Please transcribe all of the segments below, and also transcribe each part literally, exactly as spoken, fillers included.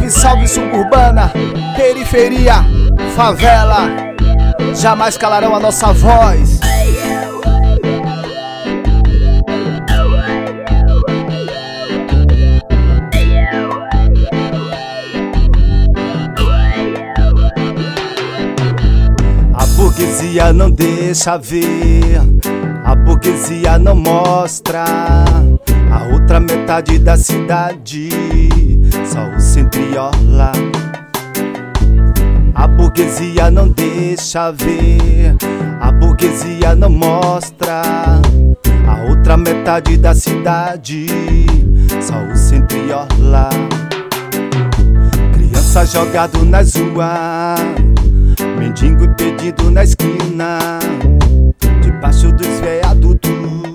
Salve, salve suburbana, periferia, favela, jamais calarão a nossa voz. A burguesia não deixa ver, a burguesia não mostra a outra metade da cidade, só o centro e orla. A burguesia não deixa ver, a burguesia não mostra a outra metade da cidade, só o centro e orla. Criança jogado nas ruas, mendigo pedido na esquina, debaixo dos viadutos,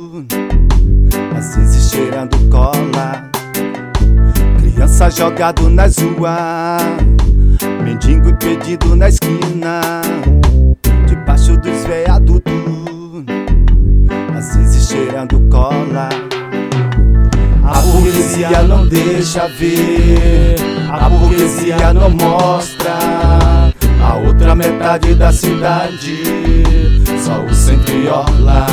às vezes cheirando cola. Criança jogado nas ruas, mendigo pedido na esquina, debaixo dos viadutos, às vezes cheirando cola. A burguesia não deixa ver, a burguesia não mostra a outra metade da cidade, só o centro e orla.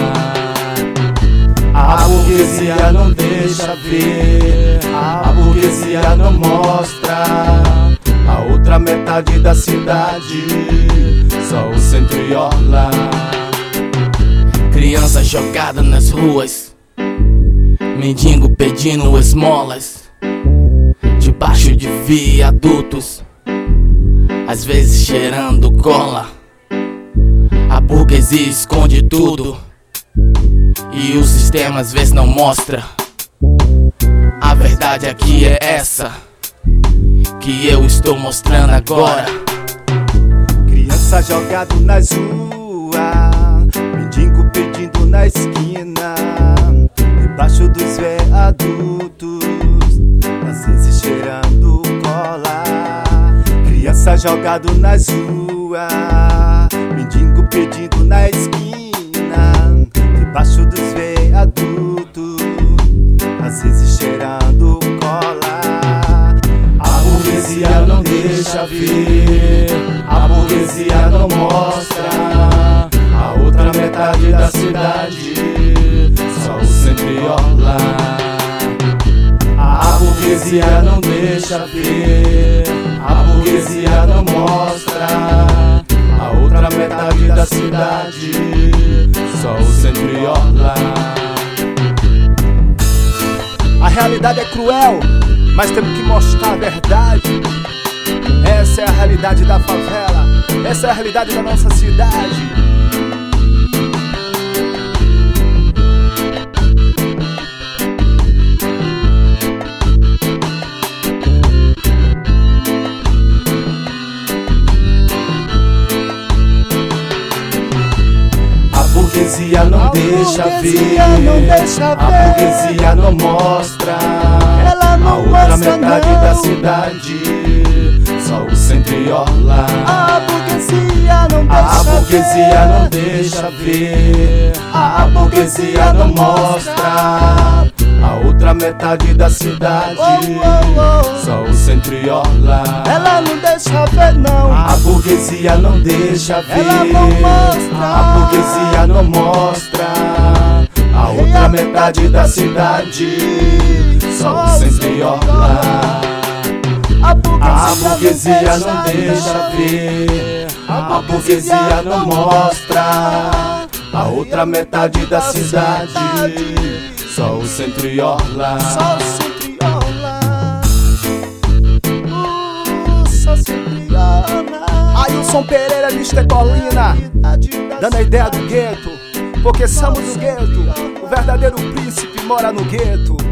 A burguesia não deixa ver, a burguesia não mostra a outra metade da cidade, só o centro e orla. Criança jogada nas ruas, mendigo pedindo esmolas, debaixo de viadutos, às vezes cheirando cola. A burguesia esconde tudo e o sistema às vezes não mostra. A verdade aqui é essa que eu estou mostrando agora. Criança jogado nas ruas, mendigo pedindo na esquina, debaixo dos viadutos, às vezes cheirando cola. Criança jogado nas ruas, mendigo pedindo na esquina, debaixo dos viadutos, às vezes cheirando cola. A burguesia não deixa ver, a burguesia não mostra a outra metade da cidade, só o centro e orla. A burguesia não deixa ver, a burguesia não mostra a outra metade da cidade, só o centro e orla. A realidade é cruel, mas temos que mostrar a verdade. Essa é a realidade da favela, essa é a realidade da nossa cidade. A burguesia não deixa ver, a burguesia não mostra a outra metade da cidade, só o centro e orla. A burguesia não deixa A burguesia não deixa ver, a burguesia não mostra a outra metade da cidade, só o centro e orla. Ela não deixa ver não, A burguesia não deixa ver, ela não mostra. a burguesia não mostra a outra metade da cidade, só o centro e orla. A A burguesia não deixa ver, a burguesia não mostra a outra metade da cidade, só o centro e orla. Só o centro e orla, uh, só centro e orla. Ailson Pereira, mister Colina, dando a ideia do gueto, porque somos do gueto, o verdadeiro príncipe mora no gueto.